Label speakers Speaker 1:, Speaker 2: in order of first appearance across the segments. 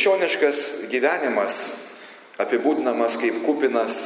Speaker 1: krikščioniškas gyvenimas apibūdinamas kaip kupinas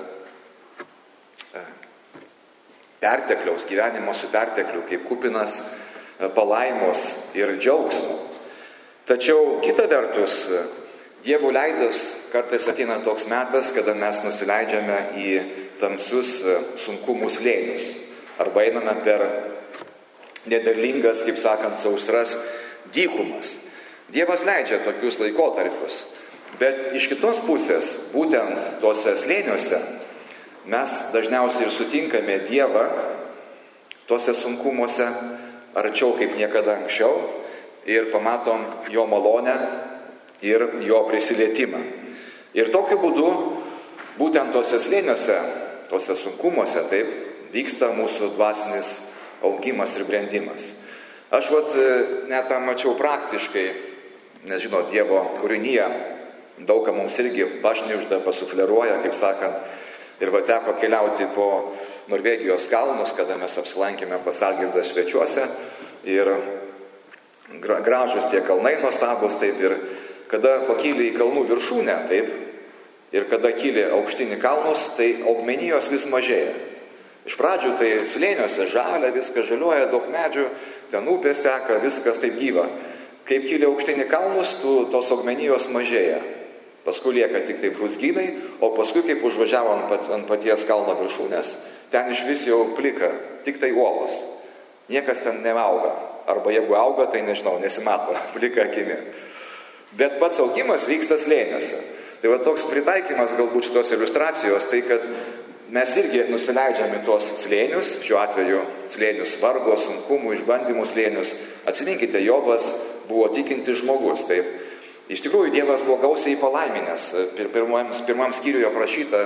Speaker 1: pertekliaus, gyvenimas su pertekliu, kaip kupinas palaimos ir džiaugsmo. Tačiau kita vertus, Dievo leidas kartais ateina toks metas, kada mes nusileidžiame į tamsius sunkumų slėnius arba einame per nederlingas, kaip sakant, sausras dykumas. Dievas leidžia tokius laikotarpius, bet iš kitos pusės, būtent tose slėniuose, mes dažniausiai ir sutinkame Dievą tose sunkumuose arčiau kaip niekada anksčiau ir pamatom jo malonę ir jo prisilietimą. Ir tokiu būdu, būtent tose slėniuose, tose sunkumuose, taip, vyksta mūsų dvasinis augimas ir brendimas. Aš net tą mačiau praktiškai, nes žinot, Dievo kūrinyje daug ką mums irgi pašnibžda, pasufleruoja, kaip sakant, ir teko keliauti po Norvegijos kalnus, kada mes apsilankėme pas Algirdą Svečiuose ir gražus tie kalnai nuostabus, taip, ir kada pakyli į kalnų viršūnę, taip, ir kada kyli aukštinį kalnus, tai augmenijos vis mažėja. Iš pradžių tai slėniuose žalia, viskas žaliuoja, daug medžių, ten upės teka, viskas taip gyva. Kaip kyli aukštinį kalnus, tos augmenijos mažėja. Paskui lieka tik tai brūzgynai, o paskui, kaip užvažiavo ant paties kalno viršūnės, ten iš vis jau plika, tik tai uolos. Niekas ten neauga. Arba jeigu auga, tai nežinau, nesimato, plika akimi. Bet pats augimas vyksta slėniuose. Tai toks pritaikymas galbūt šitos iliustracijos, tai kad mes irgi nusileidžiame tuos slėnius, šiuo atveju slėnius vargo, sunkumų, išbandymų slėnius. Atsiminkite, Jobas buvo tikintis žmogus, taip. Iš tikrųjų, Dievas buvo gausiai palaiminęs. Pirmam skyriuje aprašyta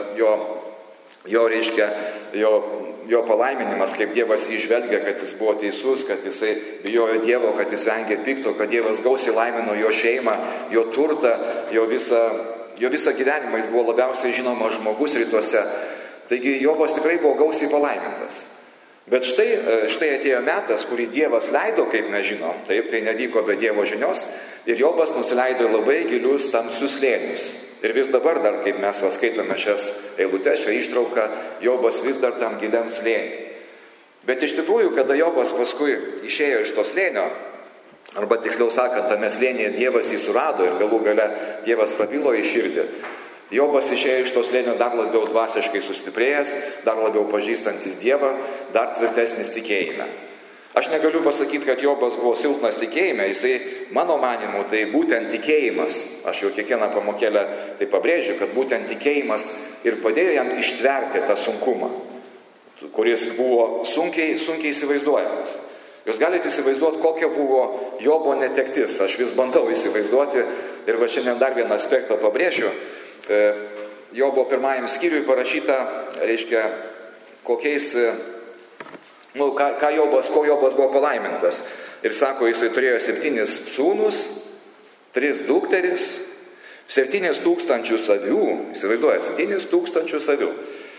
Speaker 1: jo palaiminimas, kaip Dievas jį žvelgia, kad jis buvo teisus, kad jisai bijojo Dievo, kad jis vengė pikto, kad Dievas gausiai laimino jo šeimą, jo turtą, jo visą gyvenimą. Jis buvo labiausiai žinomas žmogus rytuose. Taigi Jobas tikrai buvo gausiai palaimintas. Bet štai atėjo metas, kurį Dievas leido, kaip mes žinom, taip, tai nevyko be Dievo žinios, ir Jobas nusileido labai gilius tamsius slėnius. Ir vis dabar, dar kaip mes skaitome šias eilutes, šią ištrauką, Jobas vis dar tam giliam slėniui. Bet iš tikrųjų, kada Jobas paskui išėjo iš to slėnio, arba tiksliau sakant, tame slėnyje Dievas jį surado ir galų gale Dievas prabilo į širdį, Jobas išėjo iš to slėnio dar labiau dvasiškai sustiprėjęs, dar labiau pažįstantis Dievą, dar tvirtesnis tikėjime. Aš negaliu pasakyti, kad Jobas buvo silpnas tikėjime, jisai, mano manimu, tai būtent tikėjimas, aš jau kiekvieną pamokėlę tai pabrėžiu, kad būtent tikėjimas ir padėjo jam ištverti tą sunkumą, kuris buvo sunkiai įsivaizduojamas. Jūs galite įsivaizduoti, kokia buvo Jobo netektis, aš vis bandau įsivaizduoti ir šiandien dar vieną aspektą pabrėžiu. Jobo pirmajam skyriui parašyta, reiškia, kokiais... ko Jobas buvo palaimintas. Ir sako, jisai turėjo 7 sūnus, 3 dukteris, 7,000 avių, įsivaizduoja, 7,000 avių,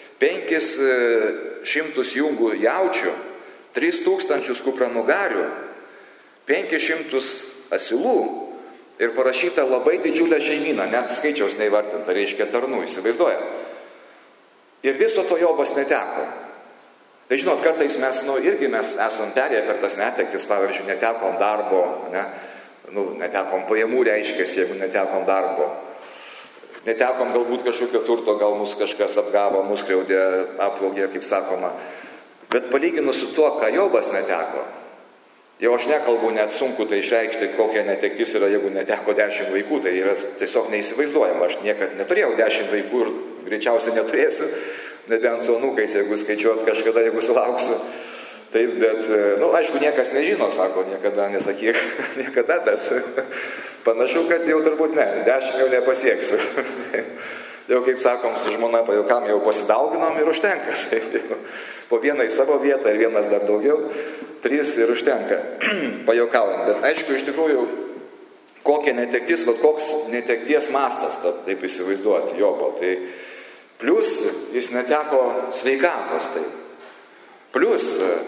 Speaker 1: 500 jungų jaučių, 3,000 kupranugarių, 500 asilų ir parašyta labai didžiulė šeimyna, net skaičiaus neįvardinta, reiškia tarnų, įsivaizduoja. Ir viso to Jobas neteko. Tai žinot, kartais mes esam perėję per tas netektis, pavyzdžiui, netekom darbo, netekom pajamų reiškės, jeigu netekom darbo. Netekom galbūt kažkokio turto, gal mus kažkas apgavo, mus skriaudė, apvogė, kaip sakoma. Bet palyginus su tuo, ką Jobas neteko, jau aš nekalbu, net sunku tai išreikšti, kokia netektis yra, jeigu neteko 10 vaikų, tai yra tiesiog neįsivaizduojama. Aš niekad neturėjau 10 vaikų ir greičiausiai neturėsiu. Nebent su anūkais, jeigu skaičiuot kažkada, jeigu sulauksiu. Taip, bet, aišku, niekas nežino, sako, niekada nesakyk, niekada, bet panašu, kad jau turbūt 10 jau nepasieksiu. Jau, kaip sakom, su žmona pajaukam jau pasidauginom ir užtenka. Po vieną į savo vietą ir vienas dar daugiau, 3 ir užtenka, pajaukaujant. Bet aišku, iš tikrųjų, kokia netektis, koks netekties mastas, taip įsivaizduoti, Jobo, tai plus jis neteko sveikatos, taip. Plus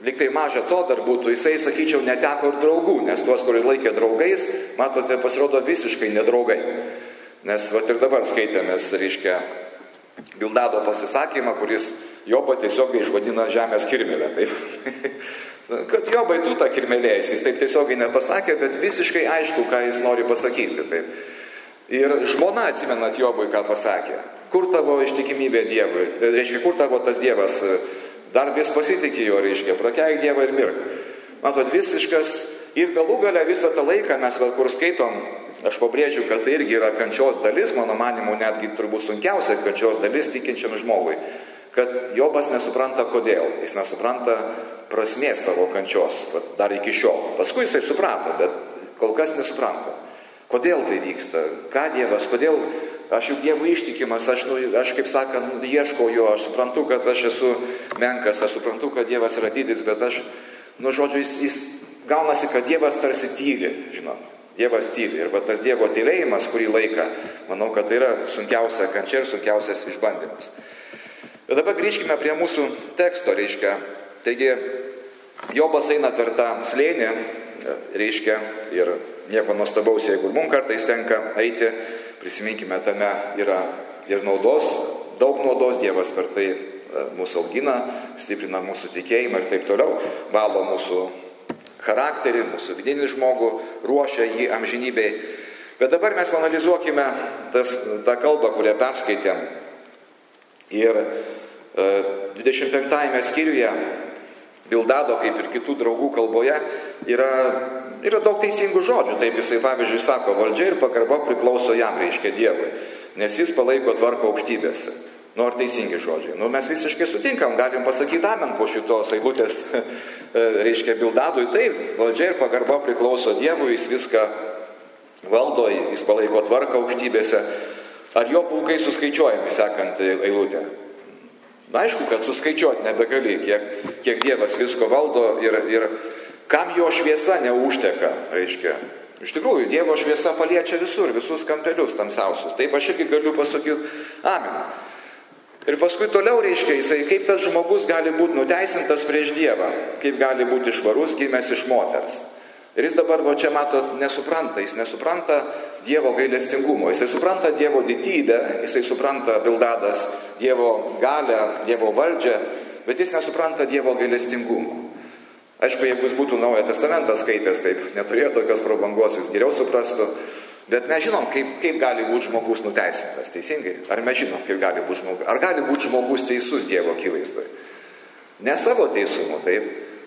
Speaker 1: liktai maža to dar būtų, jisai, sakyčiau, neteko ir draugų, nes tuos, kurie laikė draugais, matote, pasirodo visiškai nedraugai. Nes ir dabar skaitėmės, reiškia, Bildado pasisakymą, kuris Jobą tiesiogiai išvadina žemės kirmėlę. Kad Jobai tu tą kirmėlę, jis taip tiesiogiai nepasakė, bet visiškai aišku, ką jis nori pasakyti. Taip. Ir žmona, atsimenat, Jobui, ką pasakė. Kur tavo ištikimybė Dievui? Reiškia, kur tavo tas Dievas? Dar vis pasitikė jo, reiškia, prakeik Dievą ir mirk. Matot, visiškas ir galų gale visą tą laiką mes, kur skaitom, aš pabrėžiu, kad tai irgi yra kančios dalis, mano manimu, netgi turbūt sunkiausia kančios dalis tikinčiam žmogui. Kad Jobas nesupranta kodėl, jis nesupranta prasmės savo kančios, dar iki šiol. Paskui jisai suprato, bet kol kas nesupranta. Kodėl tai vyksta? Ką Dievas, kodėl aš juk Dievui ištikimas, aš kaip sakant, ieškau jo, aš suprantu, kad aš esu menkas, aš suprantu, kad Dievas yra didis, bet aš, žodžiu, jis gaunasi, kad Dievas tarsi tyli, žinot. Dievas tyli. Ir tas Dievo tylėjimas kurį laiką, manau, kad tai yra sunkiausia kančia ir sunkiausias išbandymas. Bet dabar grįžkime prie mūsų teksto, reiškia. Taigi, Jobas eina per tą slėnį, reiškia, ir nieko nuostabaus, jeigu mums kartais tenka eiti, prisiminkime, tame yra ir naudos, daug naudos, Dievas per tai mūsų augina, stiprina mūsų tikėjimą ir taip toliau, valo mūsų charakterį, mūsų vidinį žmogų, ruošia jį amžinybei. Bet dabar mes analizuokime tą kalbą, kurią perskaitėm. Ir 25 skyriuje Bildado, kaip ir kitų draugų kalboje, yra daug teisingų žodžių. Taip jisai, pavyzdžiui, sako, valdžia ir pagarba priklauso jam, reiškia Dievui, nes jis palaiko tvarką aukštybėse. Ar teisingi žodžiai. Mes visiškai sutinkam, galim pasakyti amen po šitos eilutės, reiškia Bildadui. Taip, valdžia ir pagarba priklauso Dievui, jis viską valdo, jis palaiko tvarką aukštybėse. Ar jo pulkai suskaičiuojami, sekant eilutę? Na, aišku, kad suskaičiuoti nebegali, kiek Dievas visko valdo ir kam jo šviesa neužteka, reiškia. Iš tikrųjų, Dievo šviesa paliečia visur, visus kampelius tamsiausius. Taip aš irgi galiu pasakyti amen. Ir paskui toliau reiškia jisai, kaip tas žmogus gali būti nuteisintas prieš Dievą, kaip gali būti švarus, gimęs iš moters. Ir jis dabar, čia mato, nesupranta, jis nesupranta Dievo gailestingumo, jisai supranta Dievo didybę, jisai supranta Bildadas Dievo galią, Dievo valdžią, bet jis nesupranta Dievo gailestingumo. Aišku, jeigu jis būtų Naują Testamentą skaitęs, taip neturėjo tokios prabangos, jis geriau suprastų. Bet mes žinom, kaip gali būti žmogus nuteisintas, teisingai? Ar mes žinom, kaip gali būti žmogus? Ar gali būti žmogus teisus Dievo akivaizdoje? Ne savo teisumu, taip?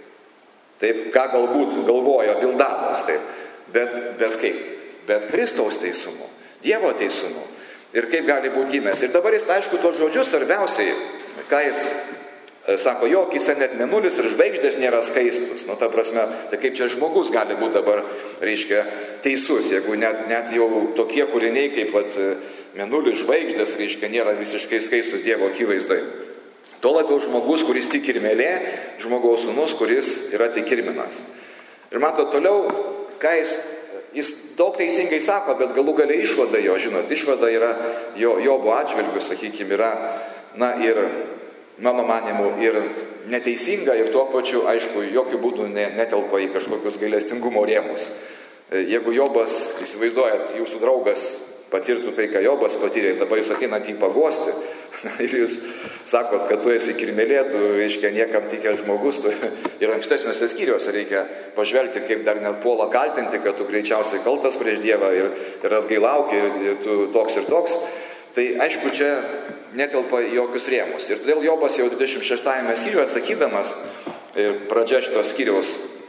Speaker 1: Taip, ką galbūt galvojo Bildadas, taip. Bet kaip? Bet Kristaus teisumu, Dievo teisumu. Ir kaip gali būti gimęs. Ir dabar jis, aišku, tos žodžius svarbiausiai, ką jis sako, jo akise net mėnulis ir žvaigždės nėra skaistus. Ta prasme, tai kaip čia žmogus gali būti dabar, reiškia, teisus, jeigu net jau tokie kūriniai kaip mėnulis, žvaigždės, reiškia, nėra visiškai skaistus Dievo akivaizdoje. Tuo labiau žmogus, kuris tik kirmėlė, žmogaus sūnus, kuris yra tik kirminas. Ir mato toliau, ką jis daug teisingai sako, bet galų gale išvada jo, žinot, išvada yra Jobo atžvilgiu, sakykime, yra, ir mano manimu, ir neteisinga, ir tuo pačiu, aišku, jokių būdų netelpa į kažkokius gailestingumo rėmus. Jeigu Jobas, įsivaizduojat, jūsų draugas patirtų tai, ką Jobas patyrė, dabar jūs ateinat jį paguosti, ir jūs sakot, kad tu esi kirmėlė, tu, reiškia, niekam tikęs žmogus, ir ankstesniuose skyriuose reikia pažvelgti, kaip dar net puola kaltinti, kad tu greičiausiai kaltas prieš Dievą ir atgailauki, ir tu toks ir toks. Tai aišku, čia netelpa į jokius rėmus. Ir todėl Jobas jau 26 skyriuje atsakydamas, ir pradžia šitos skyriaus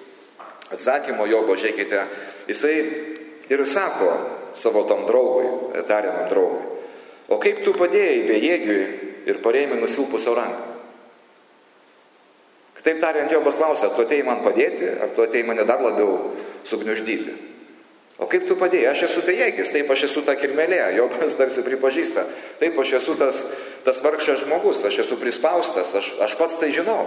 Speaker 1: atsakymo Jobo, žiūrėkite, jisai ir sako savo tam draugui, tariamam draugui, o kaip tu padėjai bejėgiui ir parėmė nusilpusio ranką? Kitaip tariant, Jobas klausia, tu atėjai man padėti, ar tu atėjai mane dar labiau sugniuždyti? O kaip tu padėjai? Aš esu bejėgis, taip aš esu ta kirmėlė, Jobas tarsi pripažįsta, taip aš esu tas vargšas žmogus, aš esu prispaustas, aš pats tai žinau.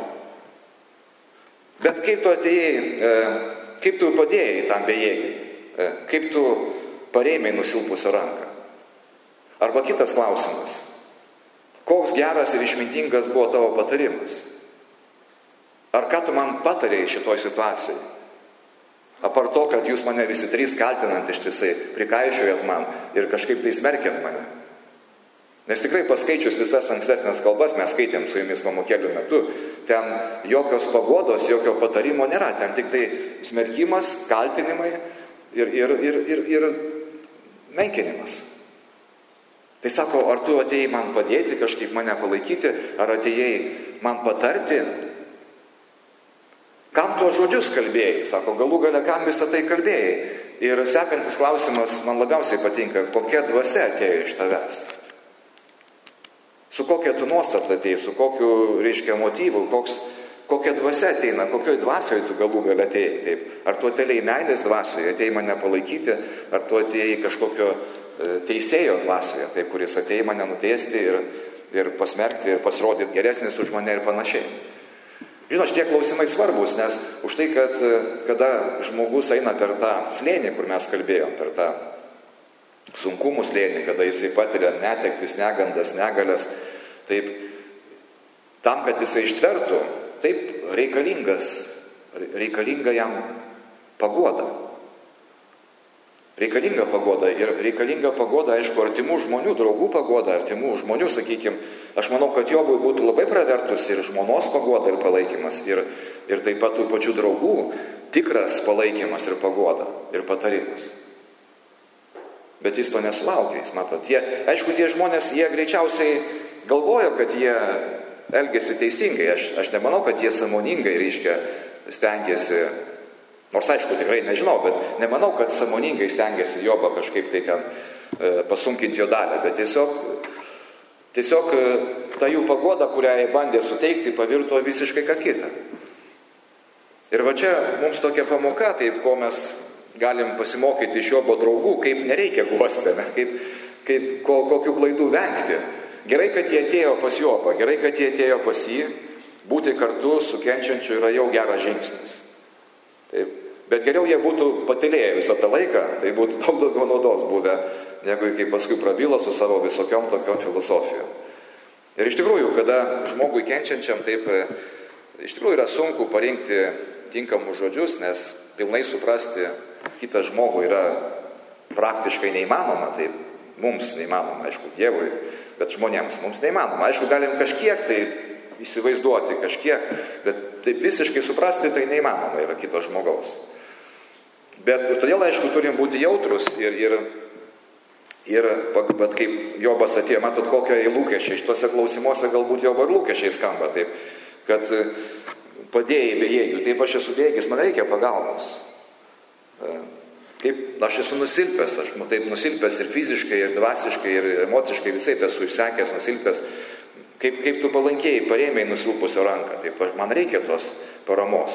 Speaker 1: Bet kaip tu atėjai, kaip tu padėjai tam bejėgiui? Kaip tu parėmei nusilpusio ranką? Arba kitas klausimas, koks geras ir išmintingas buvo tavo patarimas? Ar ką tu man patarėjai šitoj situacijai? Apart to, kad jūs mane visi trys kaltinant ištisai, prikaišiojat man ir kažkaip tai smerkiat mane. Nes tikrai paskaičius visas ankstesnės kalbas, mes skaitėm su jumis pamokėlių metu, ten jokios paguodos, jokio patarimo nėra, ten tik tai smerkimas, kaltinimai ir menkinimas. Tai sako, ar tu atėjai man padėti, kažkaip mane palaikyti, ar atėjai man patarti? Kam tuos žodžius kalbėjai? Sako, galų gale, kam visą tai kalbėjai? Ir sekantis klausimas man labiausiai patinka, kokia dvasia atėjo iš tavęs? Su kokia tu nuostata atėjai, su kokiu, reiškia, motyvu, kokia dvasia ateina, kokioj dvasioje tu galų gale atėjai. Taip. Ar tu atėjai meilės dvasioje, atėjai mane palaikyti, ar tu atėjai kažkokio teisėjo dvasioje, taip, kuris atėjai mane nuteisti ir pasmerkti ir pasirodyti geresnis už mane ir panašiai. Žinot, šitie klausimai svarbus, nes už tai, kad kada žmogus eina per tą slėnį, kur mes kalbėjom, per tą sunkumų slėnį, kada jisai patiria netektis, negandas, negalės, taip, tam, kad jisai ištvertų, taip, reikalinga jam paguoda. Reikalinga paguoda ir reikalinga paguoda, aišku, artimų žmonių, draugų paguoda, artimų žmonių, sakykime, aš manau, kad Jobui būtų labai pravertus ir žmonos paguoda ir palaikymas, ir taip pat tų pačių draugų tikras palaikymas ir paguoda ir patarimas. Bet jis to nesulaukė, jis mato, aišku, tie žmonės, jie greičiausiai galvojo, kad jie elgėsi teisingai, aš nemanau, kad jie sąmoningai, reiškia, stengiasi. Nors, aišku, tikrai nežinau, bet nemanau, kad sąmoningai stengiasi Jobą kažkaip tai ten pasunkinti jo dalę, bet tiesiog ta jų paguoda, kurią jie bandė suteikti, pavirto visiškai ką kitą. Ir va čia mums tokia pamoka, taip, ko mes galim pasimokyti iš Jobo draugų, kaip nereikia guosti, kokių klaidų vengti. Gerai, kad jie atėjo pas Jobą, gerai, kad jie atėjo pas jį, būti kartu su kenčiančiu yra jau geras žingsnis. Taip. Bet geriau jie būtų patylėję visą tą laiką, tai būtų daug daugiau naudos buvę, negu kai paskui prabyla su savo visokiom tokiom filosofijom. Ir iš tikrųjų, kada žmogui kenčiančiam taip, iš tikrųjų yra sunku parinkti tinkamus žodžius, nes pilnai suprasti kitą žmogų yra praktiškai neįmanoma, taip mums neįmanoma, aišku, Dievui, bet žmonėms mums neįmanoma. Aišku, galim kažkiek tai įsivaizduoti, bet taip visiškai suprasti tai neįmanoma yra kito žmogaus. Bet todėl, aišku, turim būti jautrus ir kaip Jobas atėjo, matot, kokie lūkesčiai, šitose klausimuose galbūt Jobo ir lūkesčiai skamba, taip, kad padėjai bejėgių, taip aš esu bejėgis, man reikia pagalbos. Kaip aš esu nusilpęs, aš taip nusilpęs ir fiziškai, ir dvasiškai, ir emociškai, visai esu išsekęs, nusilpęs. Kaip tu palankiai parėmėjai nusilpusio ranką, taip man reikia tos paramos.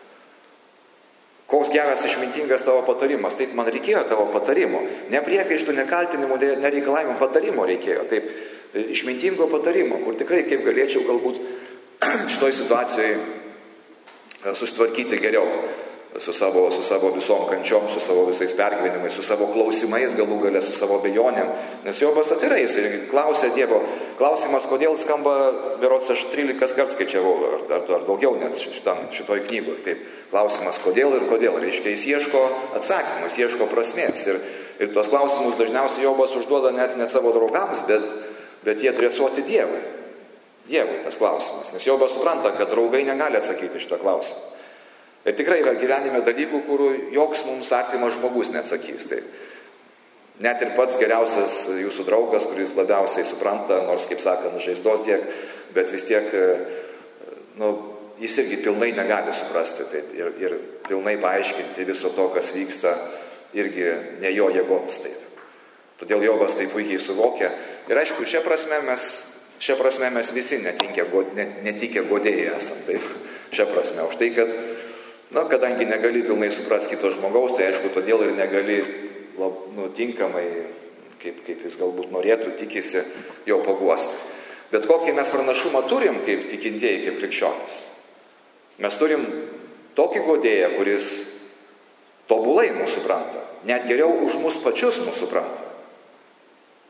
Speaker 1: Koks geras išmintingas tavo patarimas, taip man reikėjo tavo patarimo. Ne priekaištų, ne kaltinimų, ne reikalavimų, patarimo reikėjo. Taip, išmintingo patarimo, kur tikrai kaip galėčiau galbūt šitoj situacijoje susitvarkyti geriau su savo visom kančiom, su savo visais pergyvenimais, su savo klausimais, galų gale su savo bejonėm. Nes Jobas atvirai, jis klausė Dievo. Klausimas, kodėl skamba, berods aš 13 kart skaičiavau, ar daugiau net šitoj knygoj. Taip, klausimas, kodėl ir kodėl. Reiškia, jis ieško atsakymų, jis ieško prasmės. Ir tuos klausimus dažniausiai Jobas užduoda net savo draugams, bet jie adresuoti Dievui. Dievui tas klausimas. Nes Jobas supranta, kad draugai negali atsakyti šitą klausimą. Ir tikrai yra gyvenime dalykų, kur joks mums artimas žmogus neatsakys. Taip. Net ir pats geriausias jūsų draugas, kuris labiausiai supranta, nors, kaip sakant, žaizdos tiek, bet vis tiek, jis irgi pilnai negali suprasti taip, ir pilnai paaiškinti viso to, kas vyksta, irgi ne jo jėgoms. Taip. Todėl Jobas tai puikiai suvokia. Ir aišku, šia prasme mes visi netikę godėjai esam. Taip. Šia prasme. Už tai, kad kadangi negali pilnai suprasti kito žmogaus, tai aišku, todėl ir negali tinkamai, kaip jis galbūt norėtų, tikisi jo paguosti. Bet kokį mes pranašumą turim kaip tikintieji, kaip krikščionys. Mes turim tokį godėją, kuris tobulai mūsų supranta, net geriau už mus pačius mūsų supranta.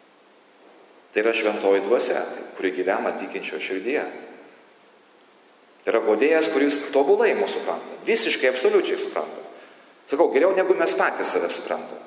Speaker 1: Tai yra šventoji dvasia, kuri gyvena tikinčio širdyje. Tai yra guodėjas, kuris tobulai mūsų supranta. Visiškai, absoliučiai supranta. Sakau, geriau negu mes patys save suprantame.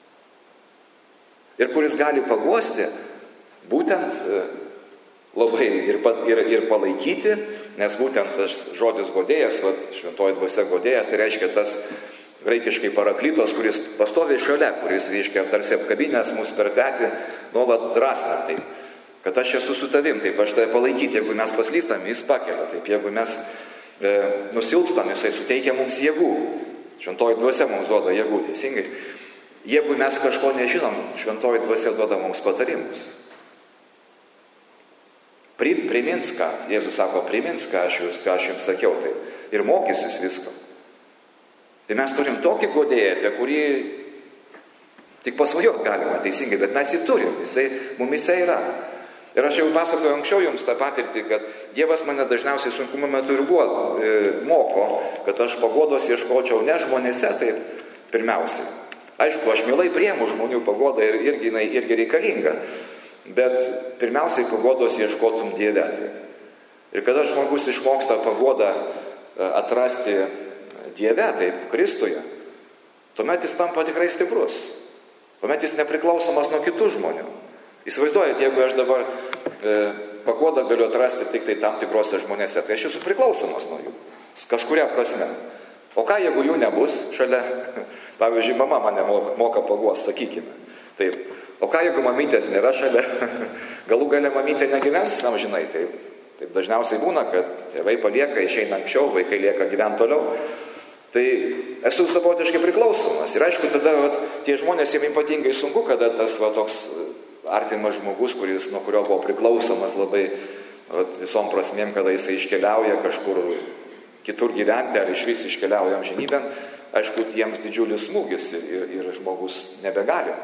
Speaker 1: Ir kuris gali paguosti, būtent labai ir palaikyti, nes būtent tas žodis guodėjas, šventoji dvasia guodėjas, tai reiškia tas graikiškai paraklitos, kuris pastoviai šalia, kuris, reiškia, tarsi apkabinęs mus per petį, nuolat drąsina taip, kad aš esu su tavim, taip aš tave palaikyti, jeigu mes paslystam, jis pakelia, taip jeigu mes nusilpstam, jisai suteikia mums jėgų, šventoji dvasia mums duoda jėgų, teisingai. Jeigu mes kažko nežinom, šventoji dvasia duoda mums patarimus. Primins ką, Jėzus sako, primins ką aš jums sakiau, tai ir mokysius visko. Tai mes turim tokį guodėją, apie kurį tik pasvajot galima, teisingai, bet mes jį turim, jisai mumise yra. Ir aš jau pasakoju anksčiau jums tą patirtį, kad Dievas mane dažniausiai sunkumo metu ir moko, kad aš paguodos ieškočiau ne žmonėse, taip pirmiausiai. Aišku, aš mielai priimu žmonių paguodą ir irgi reikalinga, bet pirmiausiai paguodos ieškotum Dieve. Ir kada žmogus išmoksta paguodą atrasti Dieve, taip, Kristuje, tuomet jis tampa tikrai stiprus. Tuomet jis nepriklausomas nuo kitų žmonių. Įsivaizduojat, jeigu aš dabar paguodą galiu atrasti tik tai tam tikrose žmonėse, tai aš esu priklausomas nuo jų. Kažkuria prasme. O ką, jeigu jų nebus šalia? Pavyzdžiui, mama mane moka paguos, sakykime. Taip. O ką, jeigu mamytės nėra šalia? Galų gale mamytė negyvens amžinai. Taip dažniausiai būna, kad tėvai palieka, išeina anksčiau, vaikai lieka gyventi toliau. Tai esu savotiškai priklausomas. Ir aišku, tada tie žmonės jiems ypatingai sunku, kada tas toks artimas žmogus, nuo kurio buvo priklausomas labai visom prasmėm, kada jisai iškeliauja kažkur kitur gyventi ar iš vis iškeliauja amžinybėn, aišku, jiems didžiulis smūgis ir žmogus nebegali.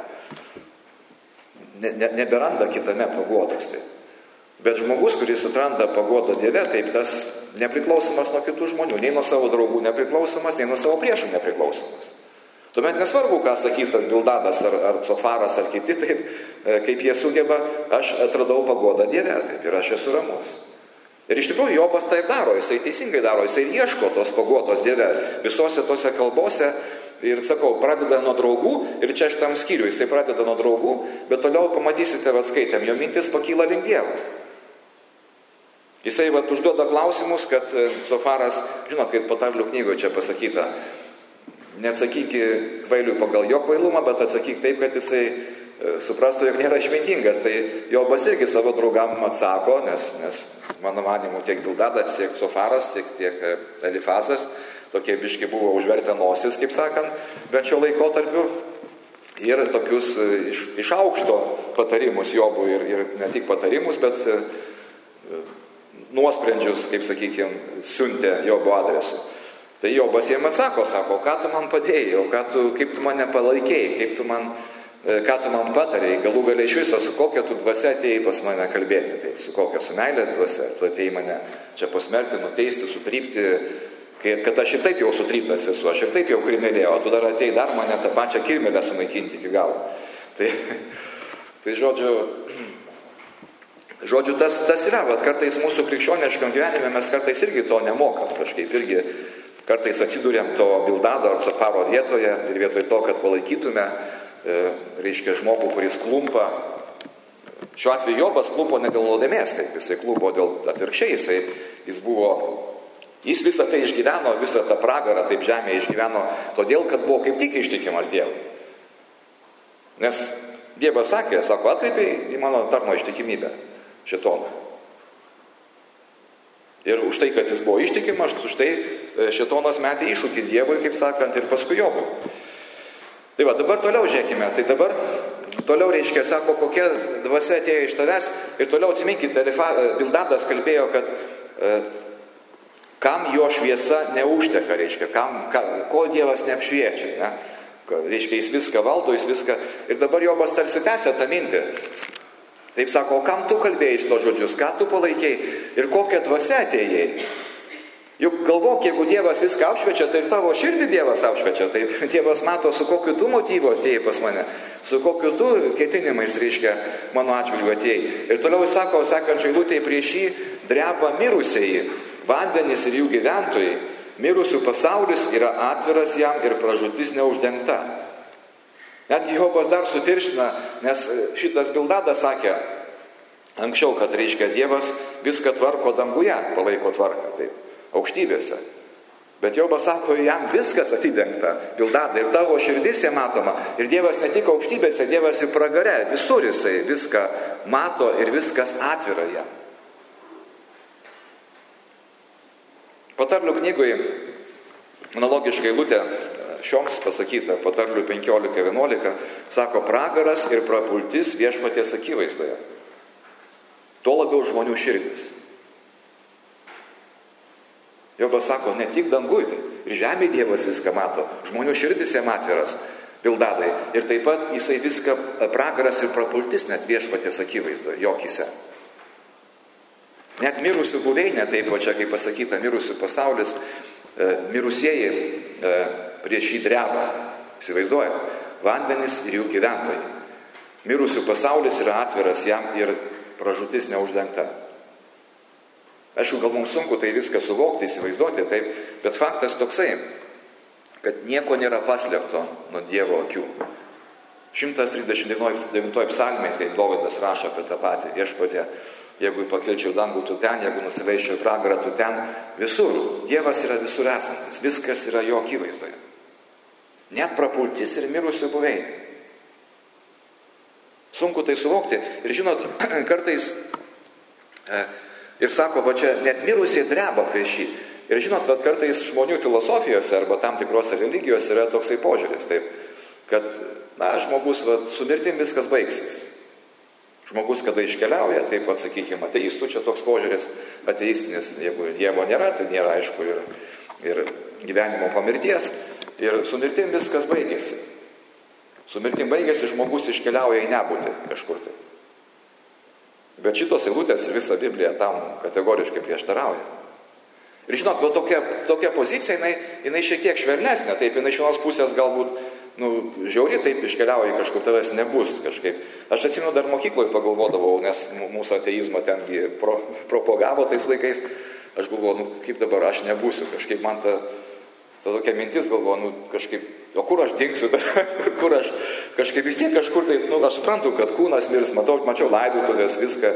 Speaker 1: Neberanda kitame paguodos. Tai. Bet žmogus, kuris atranda paguodą Dieve, taip tas nepriklausomas nuo kitų žmonių, nei nuo savo draugų nepriklausomas, nei nuo savo priešų nepriklausomas. Tuomet nesvarbu, ką sakys tas Bildadas ar Cofaras ar kiti, taip, kaip jie sugeba, aš atradau paguodą Dieve, taip, ir aš esu ramus. Ir iš tikrųjų Jobas tai daro, jisai teisingai daro, jisai ieško tos paguodos Dieve visose tose kalbose ir, sakau, pradeda nuo draugų ir čia šitam skyriui, jisai pradeda nuo draugų, bet toliau pamatysite, skaitėm, jo mintis pakyla link Dievo. Jisai užduoda klausimus, kad Cofaras, žinot, kaip Patarlių knygoje čia pasakyta, neatsakyk kvailiui pagal jo kvailumą, bet atsakyk taip, kad jisai suprastų, jog nėra išmintingas. Tai Jobas irgi savo draugam atsako, nes mano manimu tiek Bildadas, tiek Cofaras, tiek Elifazas, tokie biški buvo užvertę nosis, kaip sakant, bet šio laikotarpiu ir tokius iš aukšto patarimus Jobui ir ne tik patarimus, bet nuosprendžius, kaip sakykime, siuntė Jobo adresu. Tai Jobas jiem atsako, sako, ką tu man padėjai, kaip tu mane palaikėjai, ką tu man patarėjai, galų galiai iš viso, su kokia tu dvasia atėjai pas mane kalbėti, taip, su kokia, su meilės dvasia, tu atėjai mane čia pasmerkti, nuteisti, sutrypti, kad aš ir taip jau sutryptas esu, aš ir taip jau kirmelėjau, o tu dar atėjai dar mane tą pačią kirmelę sunaikinti iki galo. Tai žodžiu, tas yra, kartais mūsų krikščioniškam gyvenime mes kartais irgi to nemokam, kažkaip irgi kartais atsidūrėm to Bildado ar Cofaro vietoje ir vietoj to, kad palaikytume, reiškia, žmogų, kuris klumpa. Šiuo atveju Jobas klumpo ne dėl nuodėmės, taip, jisai klumpo dėl atvirkščiai, jis visą tai išgyveno, visą tą pragarą taip žemėje išgyveno, todėl, kad buvo kaip tik ištikimas Dievui. Nes Dievas sakė, atkreipiai į mano tarno ištikimybę, šėtoną. Ir už tai, kad jis buvo ištikimas, už tai šėtonas metė iššūkį Dievui, kaip sakant, ir paskui Jobui. Tai dabar toliau žiūrėkime. Tai dabar toliau reiškia, sako, kokia dvasia atėjo iš tavęs. Ir toliau atsiminkite, Bildadas kalbėjo, kad kam jo šviesa neužteka, reiškia, ko Dievas neapšviečia. Ne? Reiškia, jis viską valdo, jis viską. Ir dabar Jobas tarsi tęsia tą mintį. Taip sako, o kam tu kalbėjai iš to žodžius, ką tu palaikėjai ir kokią dvasią atėjai. Juk galvok, jeigu Dievas viską apšviečia, tai ir tavo širdį Dievas apšviečia. Tai Dievas mato, su kokiu tu motyvu atėjai pas mane, su kokiu tu ketinimais, reiškia, mano atžvilgiu atėjai. Ir toliau jis sako, sekančio eilutėje prieš jį dreba mirusieji, vandenys ir jų gyventojai, mirusių pasaulis yra atviras jam ir pražūtis neuždengta. Netgi Jobas dar sutirština, nes šitas Bildadas sakė anksčiau, kad reiškia Dievas viską tvarko danguje, palaiko tvarką, taip, aukštybėse. Bet Jobas sako, jam viskas atidengta, Bildadai, ir tavo širdis jie matoma. Ir Dievas ne tik aukštybėse, Dievas ir pragare, visur jisai viską mato ir viskas atvira jam. Patarlių knygoje analogiškai eilutė šioms pasakyta, Patarlių 15:11, sako, pragaras ir prapultis viešpaties akivaizdoje. Tuo labiau žmonių širdis. Jobas sako, ne tik dangui, ir žemė Dievas viską mato, žmonių širdis jam atviras, Bildadai. Ir taip pat jisai viską, pragaras ir prapultis net viešpaties akivaizdoje, jo akyse. Net mirusių buveinė, taip va čia kaip pasakyta, mirusių pasaulis, mirusieji prieš jį dreba, įsivaizduoja, vandenys ir jų gyventojai. Mirusių pasaulis yra atviras jam ir pražūtis neuždengta. Aišku, gal mums sunku tai viską suvokti, įsivaizduoti, taip, bet faktas toksai, kad nieko nėra paslėpto nuo Dievo akių. 139 psalmė, tai Dovydas rašo apie tą patį, viešpatie, jeigu pakelčiau dangų, tu ten, jeigu nusileisčiau į pragarą, tu ten, visur. Dievas yra visur esantis, viskas yra jo akivaizdoje. Net prapultis ir mirusių buveinė. Sunku tai suvokti. Ir žinot, kartais ir sako, va čia net mirusiai dreba prieš jį. Ir žinot, va kartais žmonių filosofijose arba tam tikrose religijose yra toksai požiūris, taip, kad, na, žmogus, va, su mirtim viskas baigsis. Žmogus, kada iškeliauja, taip pat, sakykime, ateistų čia toks požiūris, ateistinis, jeigu Dievo nėra, tai nėra, aišku, ir gyvenimo po mirties. Ir su mirtim viskas baigėsi. Su mirtim baigėsi, žmogus iškeliauja į nebūtį kažkur tai. Bet šitos eilutės ir visa Biblija tam kategoriškai prieštarauja. Ir žinot, va tokia pozicija, jinai šiek tiek švelnesnė, taip, jinai iš vienos pusės galbūt, žiauri, taip, iškeliauja kažkur, tavęs nebus kažkaip. Aš atsimenu, dar mokykloje pagalvodavau, nes mūsų ateizmą tengi propagavo tais laikais. Aš galvoju, kaip dabar aš nebūsiu, kažkaip man ta tokia mintis, galvoju, kažkaip, o kur aš dingsiu, kur aš kažkaip vis tiek kažkur tai, aš suprantu, kad kūnas mirs, mačiau laidotuvės, viską,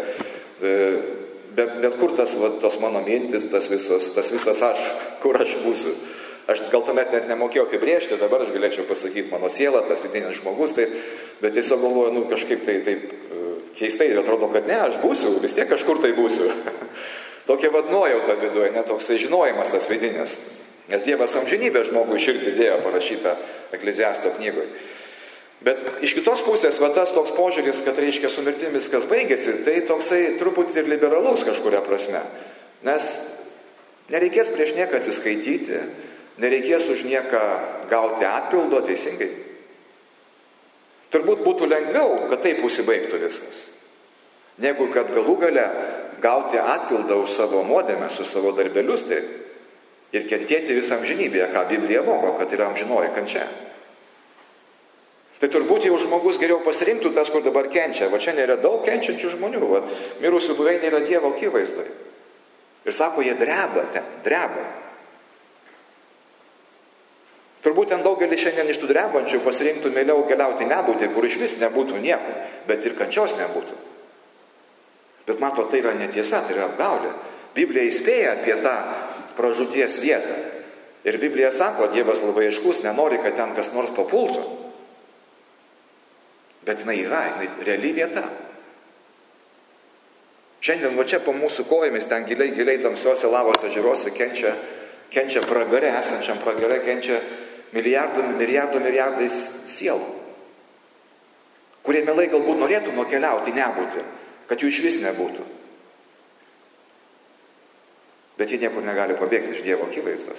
Speaker 1: bet kur tos mano mintis, tas visas aš, kur aš būsiu. Aš gal tuomet net nemokėjau apibrėžti, dabar aš galėčiau pasakyti mano siela, tas vidinis žmogus, taip, bet tiesiog galvoju, kažkaip tai taip keistai, atrodo, kad ne, aš būsiu, vis tiek kažkur tai būsiu. Tokia nuojauta viduje, ne toksai žinojimas tas vidinis. Nes Dievas amžinybę žmogui širdį dėjo, parašyta Ekleziasto knygoje. Bet iš kitos pusės, tas toks požiūris, kad reiškia su mirtim viskas baigėsi, tai toksai truputį ir liberalus kažkuria prasme. Nes nereikės prieš nieką atsiskaityti, nereikės už nieką gauti atpildo teisingai. Turbūt būtų lengviau, kad taip užsibaigtų viskas, negu kad galų gale gauti atpildą už savo nuodėmes, už savo darbelius, tai ir kentėti visą amžinybėje, ką Biblija moko, kad yra amžinoji kančia. Tai turbūt jau žmogus geriau pasirinktų tas, kur dabar kenčia. Va čia nėra daug kenčiančių žmonių, mirusių buveinė yra Dievo akivaizdoje. Ir sako, jie dreba ten, dreba. Turbūt ten daugelis šiandien iš tų drebančių pasirinktų mieliau keliauti nebūti, kur iš vis nebūtų nieko, bet ir kančios nebūtų. Bet mato, tai yra netiesa, tai yra apgaulė. Biblija įspėja apie tą pražūties vietą. Ir Biblija sako, Dievas labai aiškus, nenori, kad ten kas nors papultų. Bet jinai yra, jinai reali vieta. Šiandien va čia po mūsų kojomis, ten giliai tamsiuose lavos ežeruose kenčia pragare, esančiam pragare kenčia milijardai sielų, kurie mielai galbūt norėtų nukeliauti nebūti, kad jų iš vis nebūtų. Bet jie niekur negali pabėgti iš Dievo akivaizdos.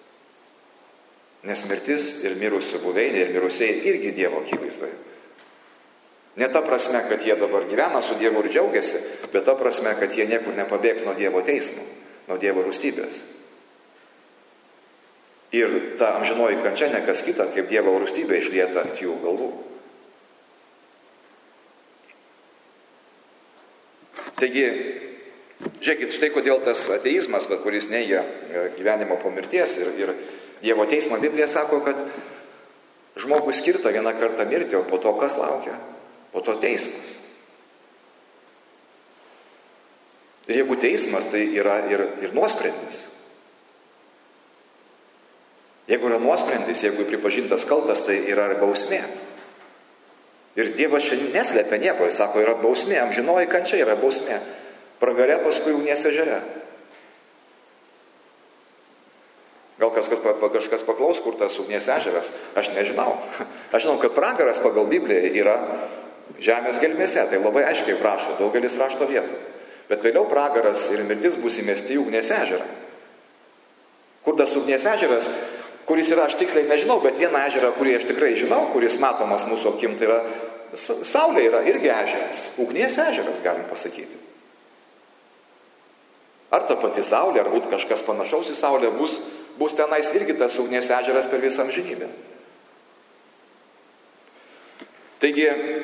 Speaker 1: Nes mirtis ir mirusių buveinė ir mirusieji irgi Dievo akivaizdoje. Ne ta prasme, kad jie dabar gyvena su Dievu ir džiaugiasi, bet ta prasme, kad jie niekur nepabėgs nuo Dievo teismo, nuo Dievo rūstybės. Ir ta amžinoji kančia ne kas kita, kaip Dievo rūstybė išlieta ant jų galvų. Taigi, Žiūrėkit, štai kodėl tas ateizmas, kuris neigia gyvenimo po mirties ir Dievo teismo, Biblija sako, kad žmogui skirta vieną kartą mirti, o po to kas laukia? Po to teismas. Ir jeigu teismas, tai yra ir nuosprendis. Jeigu yra nuosprendis, jeigu pripažintas kaltas, tai yra ir bausmė. Ir Dievas čia neslepia nieko, jis sako, yra bausmė, amžinoji kančia yra bausmė. Pragare, paskui ugnies ežere. Gal kažkas paklaus, kur tas ugnies ežeras? Aš nežinau. Aš žinau, kad pragaras pagal Bibliją yra žemės gelmėse. Tai labai aiškiai prašo daugelis rašto vietų. Bet vėliau pragaras ir mirtis bus įmesti į ugnies ežerą. Kur tas ugnies ežeras, kuris yra, aš tiksliai nežinau, bet vieną ežerą, kurį aš tikrai žinau, kuris matomas mūsų akim, tai yra Saulė yra irgi ežeras. Ugnies ežeras, galim pasakyti. Ar ta pati Saulė, ar būt kažkas panašaus į Saulę, bus tenais irgi tas ugnies ežeras per visą amžinybę. Taigi,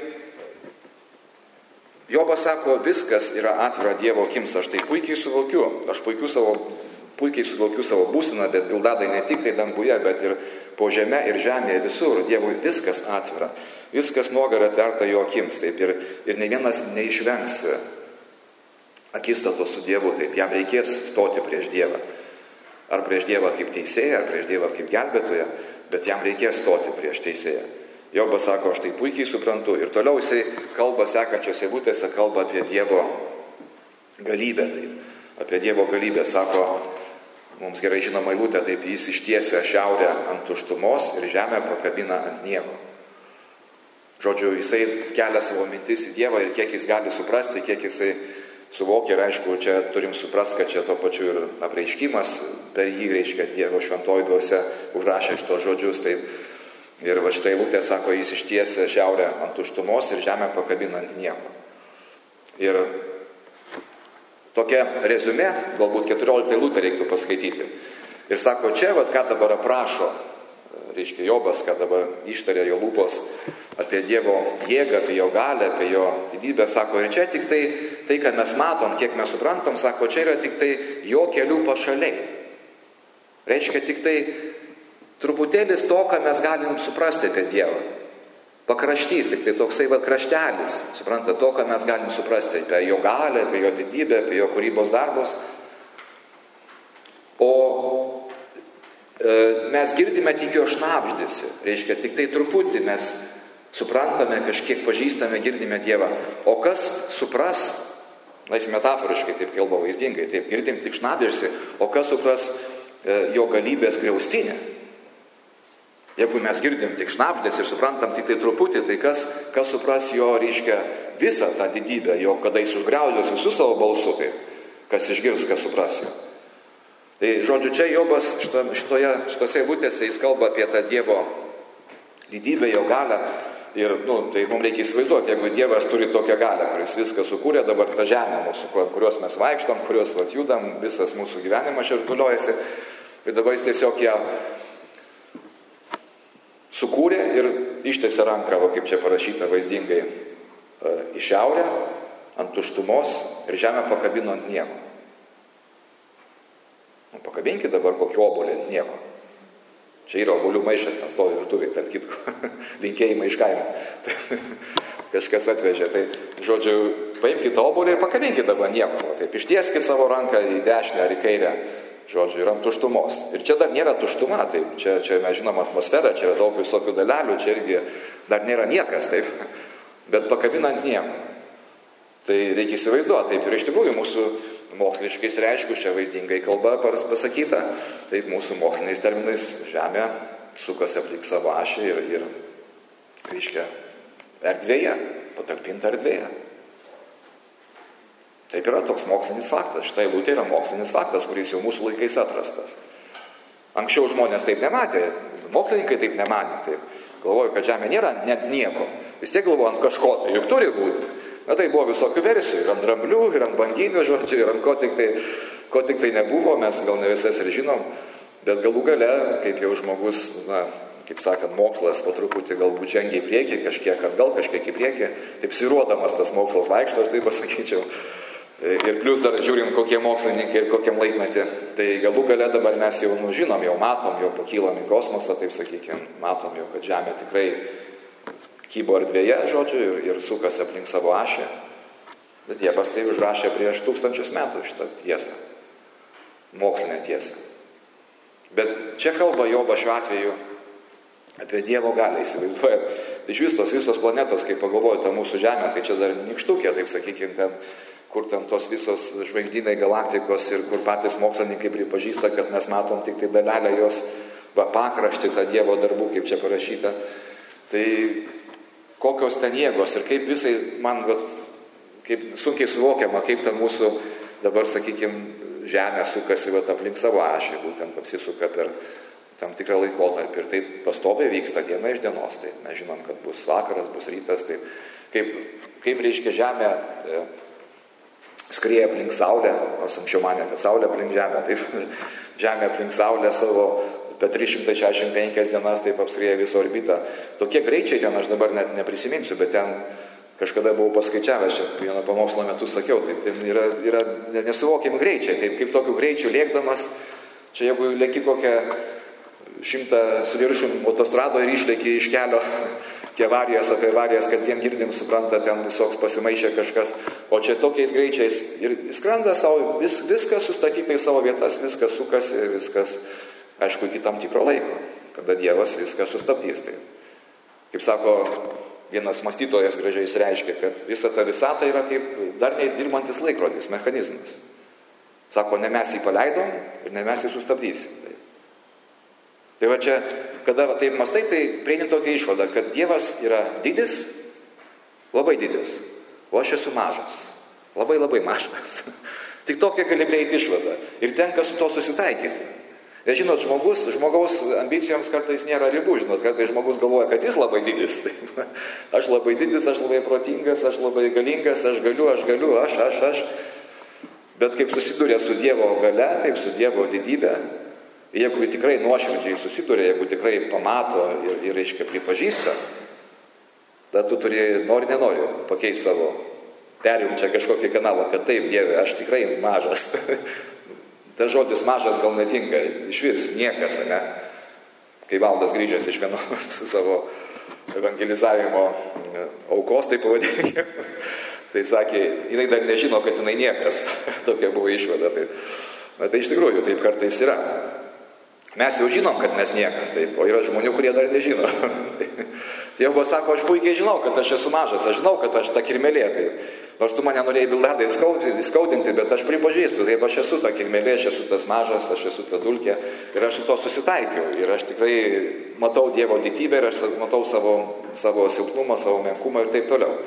Speaker 1: Jobas sako, viskas yra atvira Dievo akims, aš tai puikiai suvokiu, aš puikiai suvokiu savo būseną, bet Bildadai ne tik tai danguje, bet ir po žeme ir žemėje visur, Dievui viskas atvira, viskas nuoga yra atverta jo akims, taip ir ne vienas neišvengs akistatos su Dievu, taip jam reikės stoti prieš Dievą. Ar prieš Dievą kaip teisėją, ar prieš Dievą kaip gelbėtoją, bet jam reikės stoti prieš teisėją. Jobas sako, aš tai puikiai suprantu. Ir toliau jisai kalba sekančiose eilutėse, kalba apie Dievo galybę. Taip. Apie Dievo galybę sako, mums gerai žinoma eilutė, taip jis ištiesia šiaurę ant tuštumos ir žemę pakabina ant nieko. Žodžiu, jisai kelia savo mintis į Dievą ir kiek jis gali suprasti, kiek jisai suvokia ir aišku, čia turim suprasti, kad čia to pačiu ir apreiškimas, per jį reiškia Dievo šventoji dvasia užrašė šitos žodžius. Taip. Ir va štai eilutė sako, jis ištiesia šiaurę ant tuštumos ir žemę pakabina ant nieko. Ir tokia reziumė, galbūt 14 eilutę reiktų paskaityti. Ir sako, čia, vat, ką dabar aprašo, reiškia Jobas, ką dabar ištarė jo lūpos apie Dievo jėgą, apie jo galę, apie jo didybę, sako, ir čia tik tai, ką mes matom, kiek mes suprantam, sako, čia yra tik tai jo kelių pašaliai. Reiškia tik tai truputėlis to, ką mes galim suprasti apie Dievą. Pakraštys, tik tai toksai va kraštelis, supranta, to, ką mes galim suprasti apie jo galę, apie jo didybę, apie jo kūrybos darbus. O mes girdime tik jo šnabždėsi, reiškia tik tai truputį mes suprantame, kažkiek pažįstame, girdime Dievą. O kas supras, na jis metaforiškai taip kalba vaizdingai, taip girdim tik šnabždėsi, o kas supras jo galybės griaustinę. Jeigu mes girdim tik šnabždėsi ir suprantam tik tai truputį, tai kas supras jo, reiškia, visą tą didybę, jo, kada jis užgriaudės visų savo balsų, tai kas išgirs, kas supras jo. Tai žodžiu, čia Jobas šitose eilutėse jis kalba apie tą Dievo didybę, jo galę. Ir, tai mums reikia įsivaizduoti, jeigu Dievas turi tokią galę, kuris viską sukūrė, dabar tą žemę mūsų, kurios mes vaikštom, kurios judam, visas mūsų gyvenimas čia rutuliojasi. Ir dabar jis tiesiog ją sukūrė ir ištiesė ranką, kaip čia parašyta vaizdingai, į šiaurę, ant tuštumos ir žemę pakabino ant nieko. Pakabinkit dabar kokį obuolį ant nieko. Čia yra obuolių maišas, ten stovi virtuvėje, tarp kitko, linkėjimai iš kaimo. Kažkas atvežė. Tai, žodžiu, paimkite obuolį ir pakabinkit dabar nieko. Taip, ištieskit savo ranką į dešinę ar į kairę, žodžiu, ir ant tuštumos. Ir čia dar nėra tuštuma, taip, čia mes žinom atmosferą, čia yra daug visokių dalelių, čia irgi dar nėra niekas, taip, bet pakabinant nieko. Tai reikia įsivaizduoti, taip, ir iš tikrųjų mūsų moksliškais reiškus, čia vaizdingai kalba pasakyta, taip mūsų moksliniais terminais žemė sukasi aplink savo ašį ir reiškia, erdvėje, patalpinta erdvėje. Taip yra toks mokslinis faktas, štai eilutė yra mokslinis faktas, kuris jau mūsų laikais atrastas. Anksčiau žmonės taip nematė, mokslininkai taip nemanė, taip galvoju, kad žemė nėra net nieko, vis tiek galvoju ant kažko, tai juk turi būti. Na tai buvo visokių versijų, ir ant dramblių, ir ant banginių, žodžiu, ir ant ko tik tai nebuvo, mes gal ne visas ir žinom, bet galų gale, kaip jau žmogus, kaip sakant, mokslas po truputį galbūt žengia į priekį, kažkiek atgal, kažkiek į priekį, taip siruodamas tas mokslas vaikšto, aš taip pasakyčiau, Ir plus dar žiūrim, kokie mokslininkai ir kokiam laikmetį. Tai galų gale dabar mes jau žinom, jau matom, jau pakylam į kosmosą, taip sakykime, matom jau, kad Žemė tikrai kybo erdvėje, žodžiu, ir sukasi aplink savo ašį. Bet Dievas tai užrašė prieš 1000 metų šitą tiesą, mokslinę tiesą. Bet čia kalba Jobas šiuo atveju apie Dievo galią, įsivaizduojat. Iš visos planetos, kai pagalvojate mūsų Žemę, tai čia dar nykštukė, taip sakykime, ten kur ten tos visos žvaigždynai, galaktikos ir kur patys mokslininkai pripažįsta, kad mes matom tik tai dalelę jos pakraštį, tą Dievo darbų, kaip čia parašyta. Tai kokios ten jėgos ir kaip visai man kaip sunkiai suvokiama, kaip ten mūsų dabar, sakykime, Žemė sukasi aplink savo ašį, būtent apsisuka per tam tikrą laikotarpį ir taip pastoviai vyksta diena iš dienos. Tai mes žinom, kad bus vakaras, bus rytas, tai kaip reiškia Žemė skrieja aplink Saulę, nors anksčiau manė, kad Saulė aplink Žemę, taip Žemė aplink Saulę savo apie 365 dienas taip apskrieja visą orbitą. Tokie greičiai ten, aš dabar net neprisiminsiu, bet ten kažkada buvau paskaičiavęs, vieną pamokslo metu sakiau, tai ten yra nesuvokiami greičiai, taip kaip tokiu greičiu lėkdamas, čia jeigu lėki kokią 100 su viršum autostrado ir išlėki iš kelio, apie avarijas, kasdien girdim, supranta, ten visoks pasimaišė kažkas, o čia tokiais greičiais ir skrenda savo, viskas sustatyta į savo vietas, viskas sukasi, viskas, aišku, iki tam tikro laiko, kada Dievas viską sustabdys. Tai, kaip sako, vienas mąstytojas gražiai reiškia, kad visa ta visata yra kaip dar nedirbantis laikrodis, mechanizmas. Sako, ne mes jį paleidom ir ne mes jį sustabdysim. Tai va čia, kada taip mąstai, tai prieini tokią išvadą, kad Dievas yra didis, labai didis, o aš esu mažas, labai labai mažas. Tik tokia gali prieiti išvada ir tenka su to susitaikyti. Ir žinot, žmogaus ambicijoms kartais nėra ribų, žinot, kartais žmogus galvoja, kad jis labai didis. Tai, aš labai didis, aš labai protingas, aš labai galingas, aš galiu, aš. Bet kaip susiduria su Dievo galia, kaip su Dievo didybė, jeigu tikrai nuoširdžiai susiduria, jeigu tikrai pamato ir reiškia pripažįsta, tada tu turi, nenori pakeisti savo, perjungti čia kažkokį kanalą, kad taip, Dieve, aš tikrai mažas. Tas žodis mažas gal netinka, iš vis niekas, ne? Kai Valdas grįžęs iš vienos savo evangelizavimo aukos, taip pavadinkime, tai sakė, jinai dar nežino, kad jinai niekas. Tokia buvo išvada. Tai iš tikrųjų taip kartais yra. Mes jau žinom, kad mes niekas, taip, o yra žmonių, kurie dar nežino. Dievas sako, aš puikiai žinau, kad aš esu mažas, aš žinau, kad aš ta kirmelė, taip. Nors tu mane norėjai Bildadai įskaudinti, bet aš pripažįstu, taip, aš esu ta kirmelė, aš esu tas mažas, aš esu ta dulkė ir aš su to susitaikiau. Ir aš tikrai matau Dievo didybę ir aš matau savo silpnumą, savo menkumą ir taip toliau.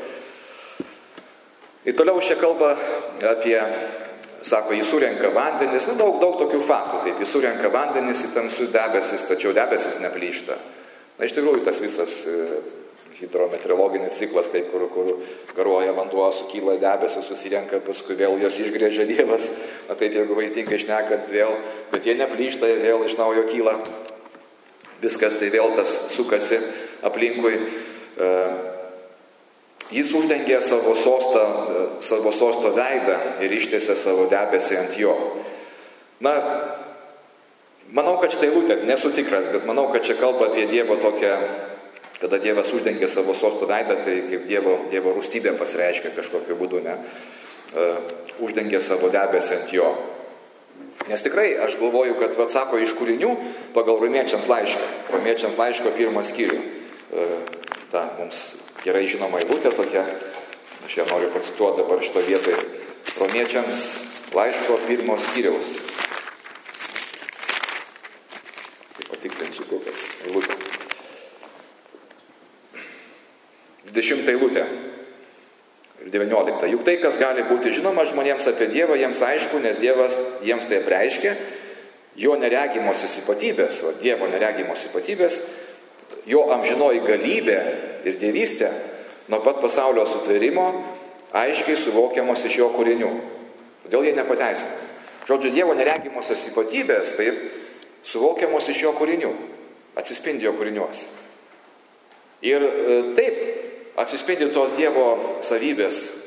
Speaker 1: Ir toliau šia kalba apie, sako, jis surenka vandenis, daug tokių faktų, taip, jis surenka vandenis į tamsius debesis, tačiau debesis neplyšta. Na, iš tikrųjų, tas visas hidrometeorologinis ciklas, taip, kur garuoja vanduo, sukyla debesis, susirenka, paskui vėl jos išgrėžia Dievas, na, tai jeigu vaizdingai šnekant vėl, bet jie neplyšta, vėl iš naujo kyla, viskas tai vėl tas sukasi aplinkui. Jis uždengė savo sosto veidą ir ištiesė savo debesį ant jo. Na, manau, kad šitą eilutę, nesu tikras, bet manau, kad čia kalba apie Dievo tokią, kada Dievas uždengė savo sosto veidą, tai kaip Dievo rūstybė pasireiškia kažkokiu būdu, ne? Uždengė savo debesį ant jo. Nes tikrai, aš galvoju, kad atsako iš kūrinių pagal Romiečiams laiško 1 skyrių. Ta mums gerai žinoma eilutė tokia, aš ją noriu pacituoti dabar šito vietoje. Romiečiams laiško 1 skyriaus. Taip patikrinsiu kokią eilutę. 20 eilutė ir 19. Juk tai, kas gali būti žinoma žmonėms apie Dievą, jiems aišku, nes Dievas jiems tai apreiškia, jo neregimos ypatybės, Dievo neregimos ypatybės, jo amžinoji galybė ir dievystė nuo pat pasaulio sutvėrimo aiškiai suvokiamos iš jo kūrinių. Todėl jie nepateisina. Žodžiu, Dievo neregimosios ypatybės taip suvokiamos iš jo kūrinių, atsispindi jo kūriniuose. Ir taip atsispindi tos Dievo savybės,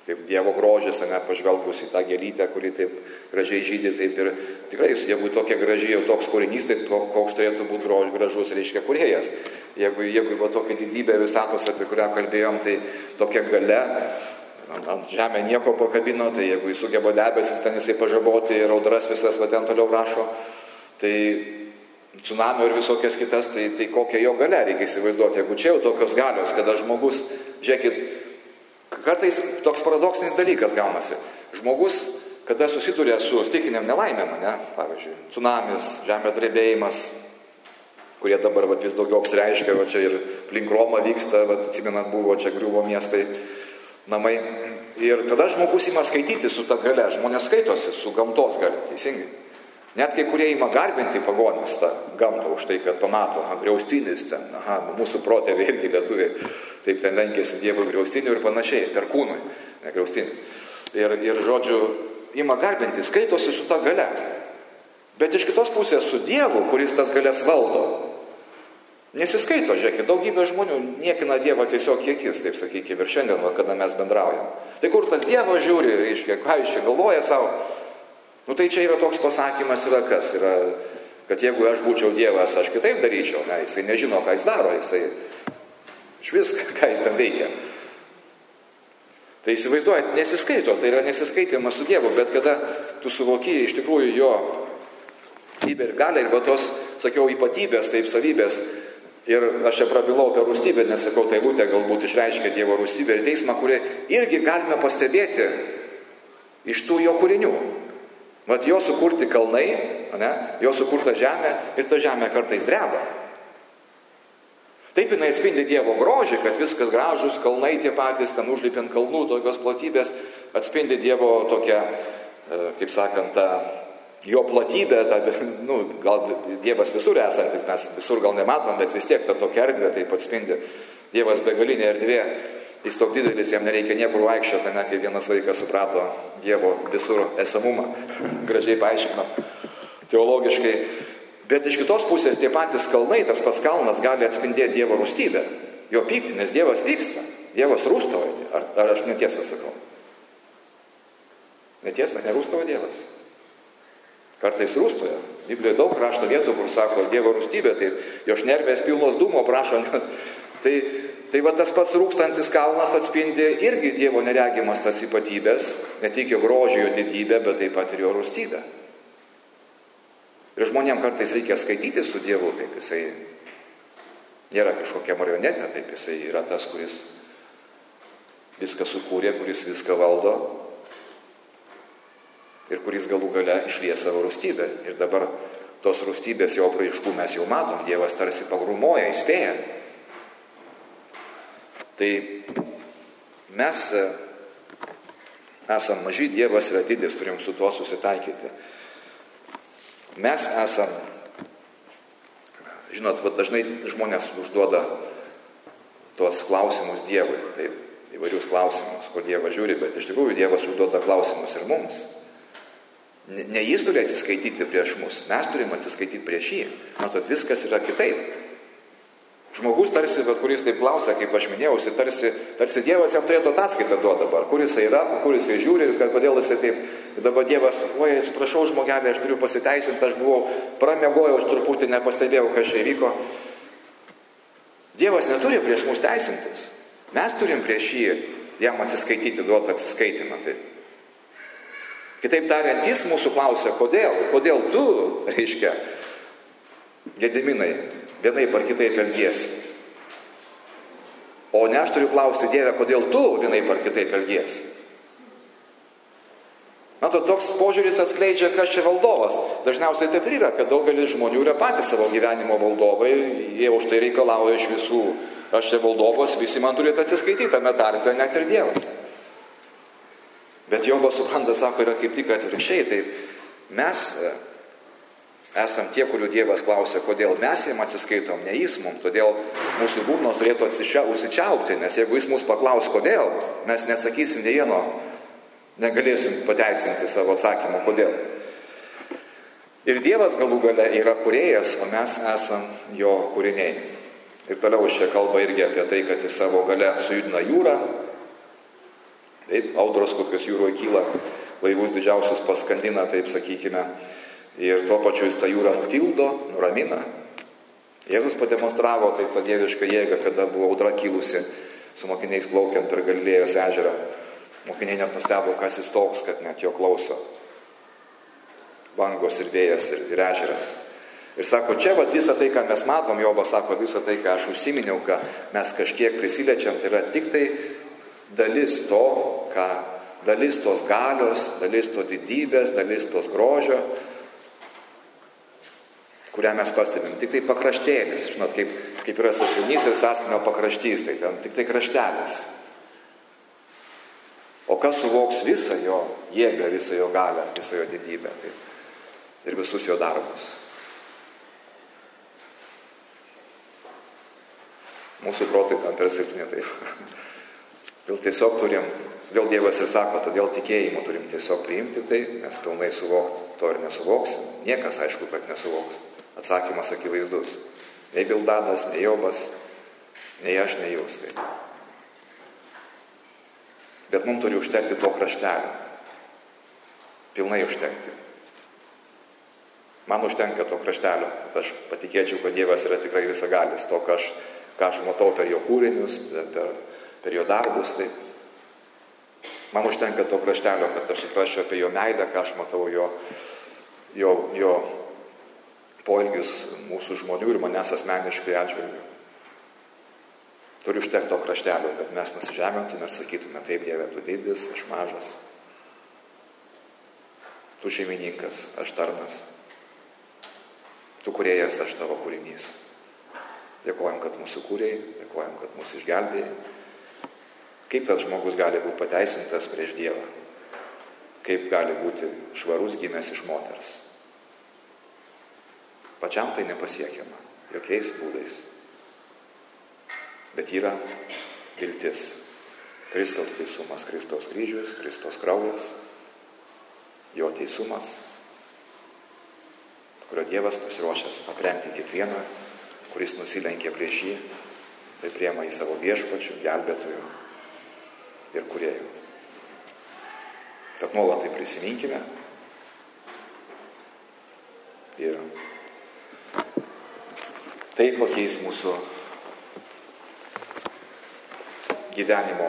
Speaker 1: kaip Dievo grožis, pažvelgus į tą gėlytę, kuri taip gražiai žydi, taip ir tikrai, jeigu tokia graži jau toks kūrinys, tai koks turėtų būti gražus, reiškia, kūrėjas. Jeigu tokia didybė visatos, apie kurią kalbėjom, tai tokia galia, ant žemė nieko pakabino, tai jeigu jis sugeba debesis, ten jisai pažaboti ir audras visas, ten toliau rašo, tai tsunamio ir visokias kitas, tai kokia jo galia reikia įsivaizduoti. Jeigu čia jau tokios galios, kada žmogus, žiūrėkit, kartais toks paradoksinis dalykas gaunasi. Žmogus, kada susiduria su stichiniam nelaimėm, pavyzdžiui, tsunamis, žemės drebėjimas, kurie dabar vis daugiau apsireiškia, čia ir aplink Romą vyksta, atsimenat, buvo čia griuvo miestai, namai. Ir tada žmogus ima skaityti su ta galia, žmonės skaitosi su gamtos galia, teisingai. Net kai kurie ima garbinti pagonis tą gamtą už tai, kad pamato, griaustinis ten, mūsų protėviai irgi lietuviai, taip ten lenkėsi Dievo griaustinių ir panašiai, per kūnui, ne griaustinių. Ir žodžiu, ima garbinti, skaitosi su ta galia. Bet iš kitos pusės su Dievu, kuris tas galias valdo, nesiskaito, žiūrėkit, daugybė žmonių niekina Dievą tiesiog kiekis, taip sakykime, ir šiandien, kada mes bendraujam. Tai kur tas Dievas žiūri, reiškia, ką jis čia galvoja savo? Tai čia yra toks pasakymas, yra kas, yra, kad jeigu aš būčiau Dievas, aš kitaip daryčiau, jisai nežino, ką jis daro, jisai iš viską, ką jis ten veikia. Tai įsivaizduojat, nesiskaito, tai yra nesiskaitimas su Dievu, bet kada tu suvoki iš tikrųjų jo ypatybę ir galę ir tos, sakiau, ypatybės, taip savybės, ir aš čia prabilau apie rūstybę, nes sakau, tai eilutė galbūt išreiškia Dievo rūstybę ir teismą, kurį irgi galime pastebėti iš tų jo kūrinių. Vat jo sukurti kalnai, jo sukurta žemė ir ta žemė kartais dreba. Taip jinai atspindi Dievo grožį, kad viskas gražus, kalnai tie patys, ten užlipint kalnų, tokios platybės, atspindi Dievo tokią, kaip sakant, tą jo platybę, gal Dievas visur esantis, mes visur gal nematom, bet vis tiek ta tokia erdvė taip atspindi. Dievas begalinė erdvė, jis toks didelis, jam nereikia niekur vaikščioti, kai vienas vaikas suprato Dievo visur esamumą, gražiai paaiškino, teologiškai. Bet iš kitos pusės tie patys kalnai, tas pats kalnas gali atspindėti Dievo rūstybę, jo pyktį, nes Dievas pyksta, Dievas rūstauja. Ar aš netiesą sakau? Netiesa, nerūstauja Dievas. Kartais rūstauja. Biblijoje daug rašto vietų, kur sako Dievo rūstybė, tai jo šnervės pilnos dūmo prašo. Tai va tas pats rūkstantis kalnas atspindi irgi Dievo neregimas tas ypatybės, ne tik jo grožį, jo didybę, bet taip pat ir jo rūstybę. Ir žmonėm kartais reikia skaityti su Dievu, taip jisai nėra kažkokia marionetė, taip jisai yra tas, kuris viską sukūrė, kuris viską valdo ir kuris galų gale išlies savo rūstybę. Ir dabar tos rūstybės jo apraiškų mes jau matom, Dievas tarsi pagrūmoja, įspėja. Tai mes esam maži, Dievas yra didis, turim su tuo susitaikyti. Mes esam, žinot, dažnai žmonės užduoda tuos klausimus Dievui, taip, įvairius klausimus, kur Dievas žiūri, bet iš tikrųjų Dievas užduoda klausimus ir mums. Ne jis turi atsiskaityti prieš mus, mes turim atsiskaityti prieš jį. Matot, viskas yra kitaip. Žmogus tarsi, bet kuris taip klausia, kaip aš minėjausi, tarsi Dievas jam turėtų ataskaitą duoti dabar, kur jisai yra, kur jisai žiūri ir kodėl jisai taip. Ir dabar Dievas, oi, atsiprašau žmogelį, aš turiu pasiteisinti, aš buvau pramiegojau, aš truputį nepastebėjau, kas čia įvyko. Dievas neturi prieš mus teisintis. Mes turim prieš jį jam atsiskaityti, duoti atsiskaitimą. Tai. Kitaip tariant, jis mūsų klausia, kodėl tu, reiškia, Gediminai, vienaip ar kitaip elgiesi. O ne aš turiu klausti Dievę, kodėl tu vienaip ar kitaip elgiesi. Matot, toks požiūris atskleidžia, kas čia valdovas. Dažniausiai taip yra, kad daugelis žmonių yra patys savo gyvenimo valdovai, jie už tai reikalauja iš visų. Aš čia valdovas, visi man turėtų atsiskaityti, tame tarpe net ir Dievas. Bet Jobas supranta, sako, yra kaip tik atvirkščiai. Tai mes esam tie, kurių Dievas klausia, kodėl mes jam atsiskaitom, ne jis mums. Todėl mūsų burnos turėtų užsičiaupti, nes jeigu jis mus paklaus, kodėl, mes neatsakysim ne vieno, negalėsim pateisinti savo atsakymą, kodėl. Ir Dievas galų gale yra kūrėjas, o mes esam jo kūriniai. Ir toliau čia kalba irgi apie tai, kad jis savo gale sujudina jūrą. Taip, audros kokios jūroje kyla, laivus didžiausius paskandina, taip sakykime, ir tuo pačiu jis tą jūrą nutildo, nuramina. Jėzus pademonstravo taip tą dievišką jėgą, kada buvo audra kilusi su mokiniais plaukiant per Galilėjos ežerą. Mokiniai net nustebo, kas jis toks, kad net jo klauso. Bangos ir vėjas ir ežeras. Ir sako, čia visą tai, ką mes matom, Jobas sako, visą tai, ką aš užsiminiau, ką mes kažkiek prisiliečiam, tai yra tik tai dalis to, dalis tos galios, dalis to didybės, dalis tos grožio, kurią mes pastebim. Tik tai pakraštėlis, žinot, kaip yra sąsiuvinys ir sąskinio pakraštys, tai ten tik tai kraštelis. O kas suvoks visą jo jėgą, visą jo galią, visą jo didybę, tai, ir visus jo darbus. Mūsų protai tam per silpni, taip. Dėl Dievas ir sako, todėl tikėjimu turim tiesiog priimti tai, nes pilnai suvokti to ir nesuvoksim. Niekas aišku, kad nesuvoks. Atsakymas akivaizdus. Nei Bildadas, nei Jobas, nei aš, nei jūs. Taip. Bet mums turi užtekti to kraštelio. Pilnai užtekti. Man užtenka to kraštelio, kad aš patikėčiau, kad Dievas yra tikrai visagalis. To, ką aš matau per jo kūrinius, per jo darbus. Taip. Man užtenka to kraštelio, kad aš suprasčiau apie jo meilę, ką aš matau jo poelgius mūsų žmonių ir manęs asmeniškai atžvilgiu. Turi užtekti to kraštelio, kad mes nusižemintume ir sakytume, taip Dieve, tu didis, aš mažas. Tu šeimininkas, aš tarnas. Tu kūrėjas, aš tavo kūrinys. Dėkojam, kad mūsų kūrėjai, dėkojam, kad mūsų išgelbėjai. Kaip tas žmogus gali būti pateisintas prieš Dievą? Kaip gali būti švarus gimęs iš moters? Pačiam tai nepasiekiama, jokiais būdais. Bet yra viltis. Kristaus teisumas, Kristaus kryžius, Kristaus kraujas, jo teisumas, kurio Dievas pasiruošęs aprengti kiekvieną, kuris nusilenkė prieš jį, tai priema į savo viešpačių, gelbėtojų ir kūrėjų. Tad nuolat tai prisiminkime ir tai pakeis mūsų gyvenimo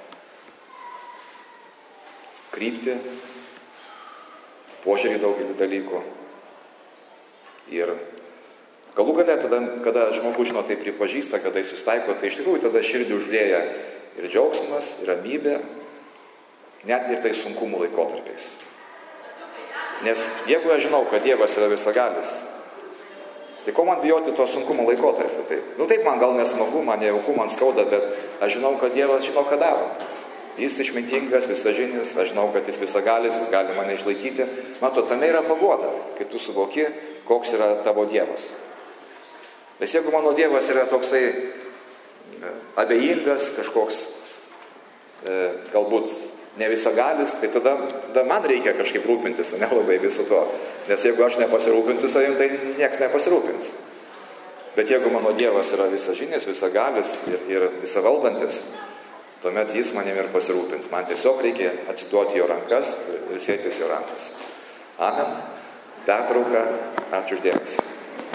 Speaker 1: kryptį, požiūrį daugelį dalykų. Ir galų gale tada, kada žmogus žino tai pripažįsta, kada jis susitaiko, tai iš tikrųjų tada širdį užlieja ir džiaugsmas, ir ramybė, net ir tai sunkumų laikotarpiais. Nes jeigu aš žinau, kad Dievas yra visagalis, tai ko man bijoti to sunkumo laikotarpiu? Taip man gal nesmagu, man nejauku, man skauda, bet aš žinau, kad Dievas žino, ką daro. Jis išmintingas, visažinis, aš žinau, kad jis visagalis, jis gali mane išlaikyti. Mato, tame yra paguoda, kai tu suvoki, koks yra tavo Dievas. Nes jeigu mano Dievas yra toksai abejingas, kažkoks galbūt ne visagalis, tai tada man reikia kažkaip rūpintis, nelabai visu to. Nes jeigu aš nepasirūpinsiu savim, tai nieks nepasirūpins. Bet jeigu mano Dievas yra visažinis, visagalis ir visavaldantis, tuomet jis manim ir pasirūpins. Man tiesiog reikia atsiduoti jo rankas ir sėtis jo rankas. Amen. Pertrauka. Ačiū uždėmesi.